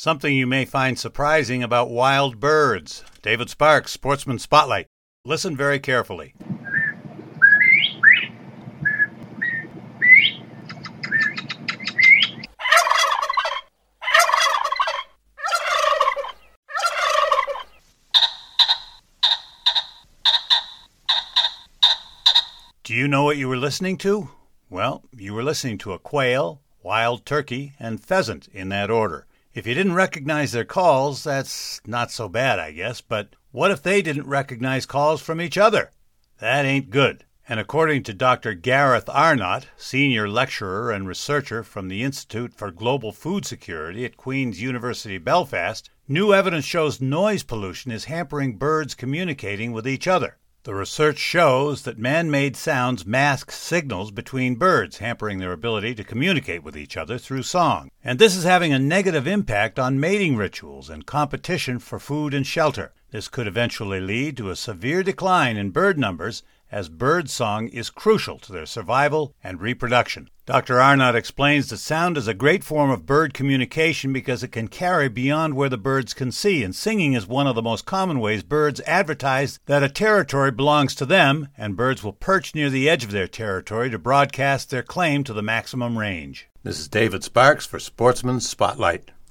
Something you may find surprising about wild birds. David Sparks, Sportsman Spotlight. Listen very carefully. Do you know what you were listening to? Well, you were listening to a quail, wild turkey, and pheasant in that order. If you didn't recognize their calls, that's not so bad, I guess. But what if they didn't recognize calls from each other? That ain't good. And according to Dr. Gareth Arnott, senior lecturer and researcher from the Institute for Global Food Security at Queen's University Belfast, new evidence shows noise pollution is hampering birds communicating with each other. The research shows that man-made sounds mask signals between birds, hampering their ability to communicate with each other through song. And this is having a negative impact on mating rituals and competition for food and shelter. This could eventually lead to a severe decline in bird numbers, as bird song is crucial to their survival and reproduction. Dr. Arnott explains that sound is a great form of bird communication because it can carry beyond where the birds can see, and singing is one of the most common ways birds advertise that a territory belongs to them, and birds will perch near the edge of their territory to broadcast their claim to the maximum range. This is David Sparks for Sportsman Spotlight.